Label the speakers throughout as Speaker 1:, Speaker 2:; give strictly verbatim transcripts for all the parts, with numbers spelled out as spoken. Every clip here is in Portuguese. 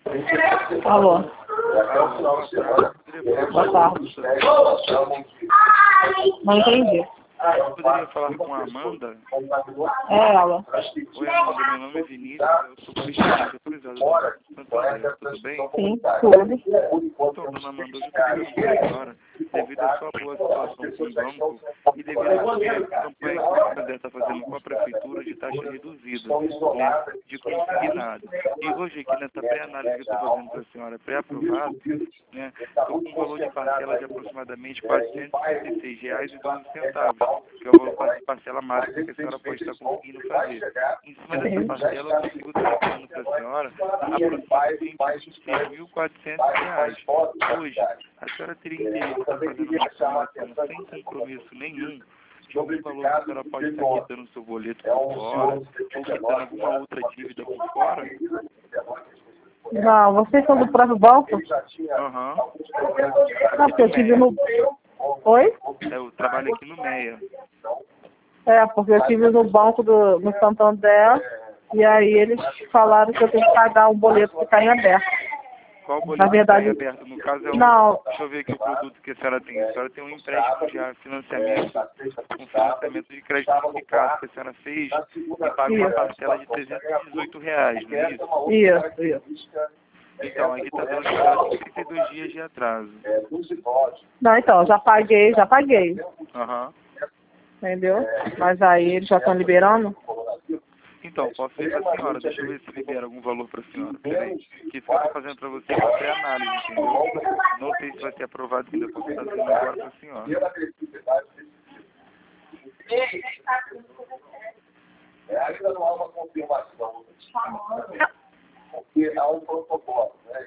Speaker 1: Alô. Boa tarde. Não entendi.
Speaker 2: Eu poderia falar com a Amanda?
Speaker 1: É ela.
Speaker 2: Oi, Amanda, meu nome é Vinícius, eu sou policial autorizado do Santander, tudo bem?
Speaker 1: Sim, tudo.
Speaker 2: Então, dona Amanda, hoje eu estou ligando para a senhora devido à sua boa situação com o banco e devido à campanha que o Santander está fazendo com a prefeitura de taxa reduzida, né, de consignado. E hoje aqui nessa pré-análise que eu estou fazendo para a senhora, pré-aprovado, né, estou com um valor de parcela de aproximadamente quatrocentos e trinta e seis reais e doze centavos. Que é o valor de parcela máxima que a senhora pode estar conseguindo fazer. Em cima dessa parcela, eu consigo estar dando para a senhora aproximadamente seis mil e quatrocentos reais. Hoje, a senhora teria interesse em estar fazendo uma simulação sem compromisso nenhum de algum valor que a senhora pode estar quitando o seu boleto por fora, ou quitando alguma outra dívida por fora?
Speaker 1: Não, vocês são do próprio banco?
Speaker 2: Aham.
Speaker 1: Não, porque eu tive no... Oi?
Speaker 2: Eu trabalho aqui no Meia.
Speaker 1: É, porque eu tive no banco do no Santander e aí eles falaram que eu tenho que pagar um boleto que está em aberto.
Speaker 2: Qual boleto
Speaker 1: Na verdade,
Speaker 2: está em aberto? No caso é um...
Speaker 1: Não.
Speaker 2: Deixa eu ver aqui o produto que a senhora tem. A senhora tem um empréstimo já, financiamento, um financiamento de crédito unificado que a senhora fez e paga uma parcela de trezentos e dezoito reais, não é isso?
Speaker 1: Isso, isso.
Speaker 2: Então, aqui está dando para trinta e dois dias de atraso.
Speaker 1: Não, então, já paguei, já paguei.
Speaker 2: Aham.
Speaker 1: Entendeu? Mas aí eles já estão liberando?
Speaker 2: Então, posso ver para a senhora. Deixa eu ver se libera algum valor para a senhora. Peraí. Que isso que eu estou fazendo para você é uma pré-análise, entendeu? Não sei se vai ser aprovado ainda. Posso estar fazendo agora para a senhora.
Speaker 3: Ainda não há uma confirmação. Porque há um protocolo, né?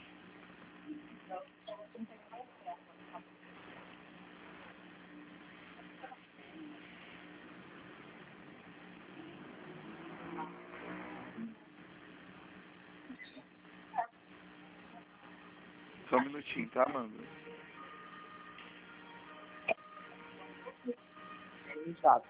Speaker 2: Só um minutinho, tá, Amanda?
Speaker 1: Exato.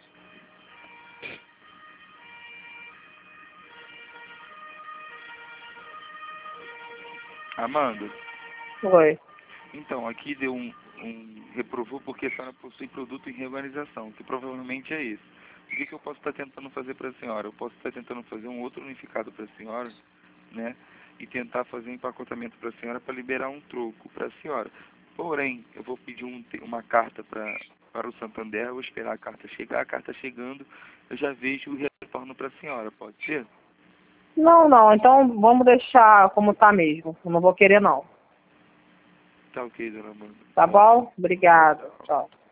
Speaker 2: Amanda?
Speaker 1: Oi.
Speaker 2: Então, aqui deu um, um reprovou porque a senhora possui produto em reorganização, que provavelmente é esse. O que, que eu posso estar tentando fazer para a senhora? Eu posso estar tentando fazer um outro unificado para a senhora, né? E tentar fazer um empacotamento para a senhora para liberar um troco para a senhora. Porém, eu vou pedir um, uma carta pra, para o Santander, eu vou esperar a carta chegar. A carta chegando, eu já vejo o retorno para a senhora, pode ser?
Speaker 1: Não, não, então vamos deixar como está mesmo. Eu não vou querer, não.
Speaker 2: Tá ok, dona Amanda.
Speaker 1: Tá bom? Obrigada. Tchau.